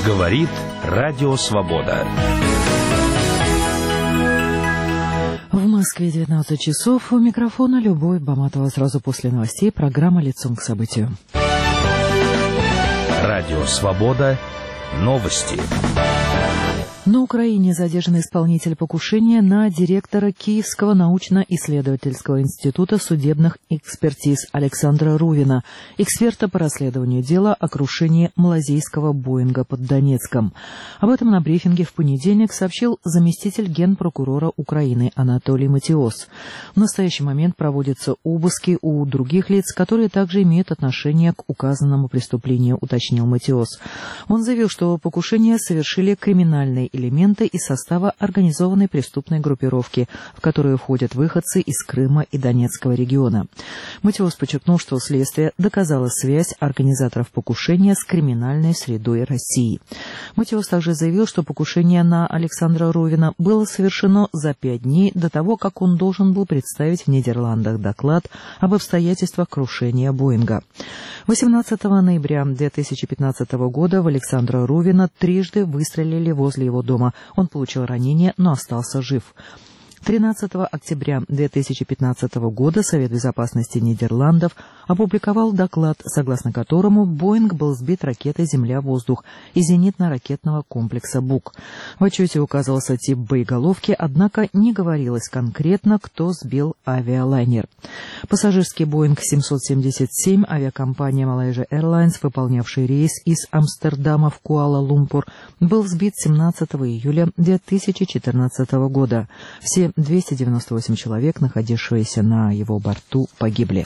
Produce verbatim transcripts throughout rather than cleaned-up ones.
Говорит Радио Свобода. В Москве девятнадцать часов. У микрофона Любовь Баматова. Сразу после новостей программа «Лицом к событию». Радио Свобода. Новости. На Украине задержан исполнитель покушения на директора Киевского научно-исследовательского института судебных экспертиз Александра Рувина, эксперта по расследованию дела о крушении малазийского Боинга под Донецком. Об этом на брифинге в понедельник сообщил заместитель генпрокурора Украины Анатолий Матиос. В настоящий момент проводятся обыски у других лиц, которые также имеют отношение к указанному преступлению, уточнил Матиос. Он заявил, что покушение совершили криминальные элементы из состава организованной преступной группировки, в которую входят выходцы из Крыма и Донецкого региона. Матиос подчеркнул, что следствие доказало связь организаторов покушения с криминальной средой России. Матиос также заявил, что покушение на Александра Рувина было совершено за пять дней до того, как он должен был представить в Нидерландах доклад об обстоятельствах крушения Боинга. восемнадцатого ноября две тысячи пятнадцатого года в Александра Рувина трижды выстрелили возле его дома. Он получил ранение, но остался жив. тринадцатого октября две тысячи пятнадцатого года Совет безопасности Нидерландов опубликовал доклад, согласно которому Боинг был сбит ракетой «Земля-воздух» из зенитно-ракетного комплекса «Бук». В отчете указывался тип боеголовки, однако не говорилось конкретно, кто сбил авиалайнер. Пассажирский Боинг семьсот семьдесят семь авиакомпания Malaysia Airlines, выполнявший рейс из Амстердама в Куала-Лумпур, был сбит семнадцатого июля две тысячи четырнадцатого года. Все двести девяносто восемь человек, находившиеся на его борту, погибли.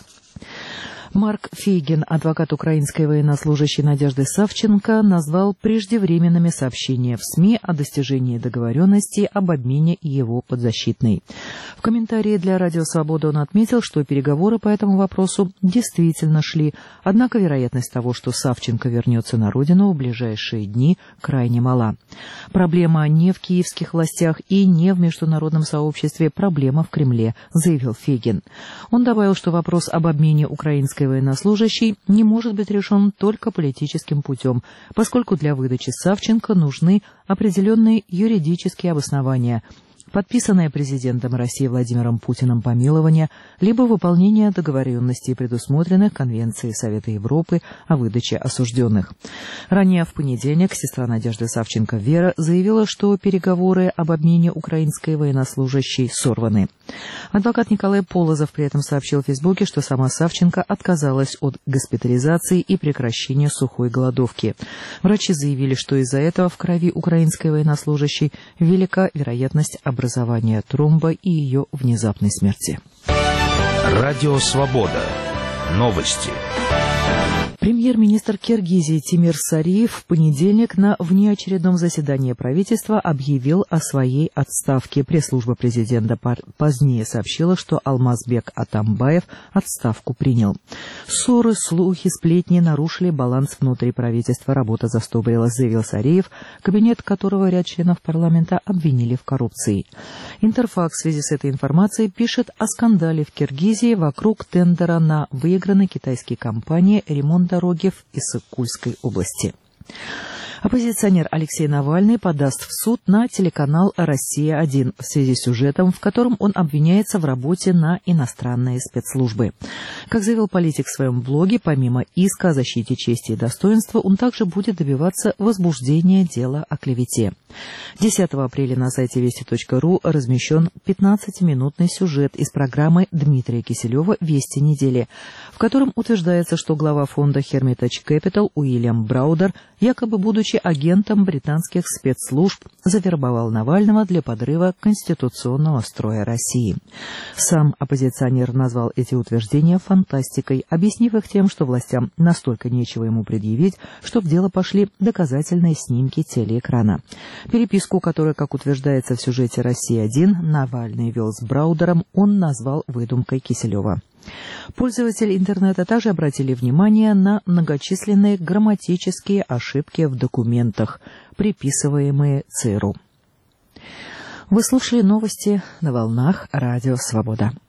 Марк Фейгин, адвокат украинской военнослужащей Надежды Савченко, назвал преждевременными сообщения в СМИ о достижении договоренности об обмене его подзащитной. В комментарии для Радио Свобода он отметил, что переговоры по этому вопросу действительно шли, однако вероятность того, что Савченко вернется на родину в ближайшие дни, крайне мала. Проблема не в киевских властях и не в международном сообществе, проблема в Кремле, заявил Фейгин. Он добавил, что вопрос об обмене украинской военнослужащий не может быть решен только политическим путем, поскольку для выдачи Савченко нужны определенные юридические обоснования, подписанное президентом России Владимиром Путиным помилование, либо выполнение договоренностей, предусмотренных Конвенцией Совета Европы о выдаче осужденных. Ранее в понедельник сестра Надежды Савченко Вера заявила, что переговоры об обмене украинской военнослужащей сорваны. Адвокат Николай Полозов при этом сообщил в Фейсбуке, что сама Савченко отказалась от госпитализации и прекращения сухой голодовки. Врачи заявили, что из-за этого в крови украинской военнослужащей велика вероятность образования тромба и ее внезапной смерти. Радио Свобода. Новости. Премьер-министр Киргизии Тимир Сариев в понедельник на внеочередном заседании правительства объявил о своей отставке. Пресс-служба президента позднее сообщила, что Алмазбек Атамбаев отставку принял. Ссоры, слухи, сплетни нарушили баланс внутри правительства. Работа застопорилась, заявил Сариев, кабинет которого ряд членов парламента обвинили в коррупции. Интерфакс в связи с этой информацией пишет о скандале в Киргизии вокруг тендера на выигранной китайской компанией ремонт дороги в Иссык-Кульской области. Оппозиционер Алексей Навальный подаст в суд на телеканал «Россия один» в связи с сюжетом, в котором он обвиняется в работе на иностранные спецслужбы. Как заявил политик в своем блоге, помимо иска о защите чести и достоинства, он также будет добиваться возбуждения дела о клевете. десятого апреля на сайте вести точка ру размещен пятнадцатиминутный сюжет из программы Дмитрия Киселева «Вести недели», в котором утверждается, что глава фонда Hermitage Capital Уильям Браудер, якобы будучи агентом британских спецслужб, завербовал Навального для подрыва конституционного строя России. Сам оппозиционер назвал эти утверждения фантастикой, объяснив их тем, что властям настолько нечего ему предъявить, что в дело пошли доказательные снимки телеэкрана. Переписку, которую, как утверждается в сюжете «Россия один», Навальный вел с Браудером, он назвал выдумкой Киселева. Пользователи интернета также обратили внимание на многочисленные грамматические ошибки в документах, приписываемые ЦРУ. Вы слушали новости на волнах Радио Свобода.